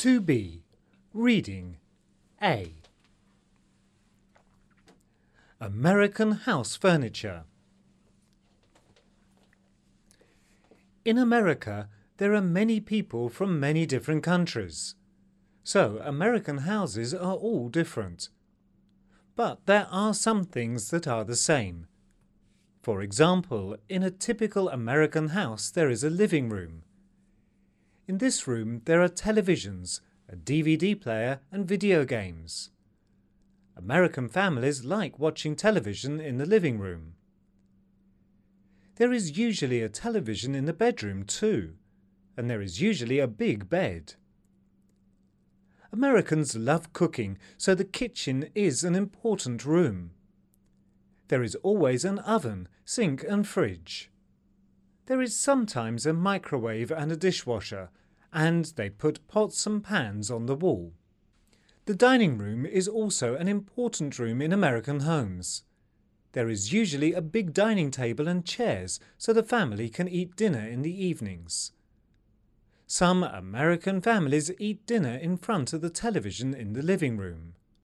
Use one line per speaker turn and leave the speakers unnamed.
2B. Reading A. American house furniture. In America, there are many people from many different countries. So, American houses are all different. But there are some things that are the same. For example, in a typical American house there is a living room. In this room there are televisions, a DVD player and video games. American families like watching television in the living room. There is usually a television in the bedroom too, and there is usually a big bed. Americans love cooking, so the kitchen is an important room. There is always an oven, sink and fridge. There is sometimes a microwave and a dishwasher, and they put pots and pans on the wall. The dining room is also an important room in American homes. There is usually a big dining table and chairs so the family can eat dinner in the evenings. Some American families eat dinner in front of the television in the living room.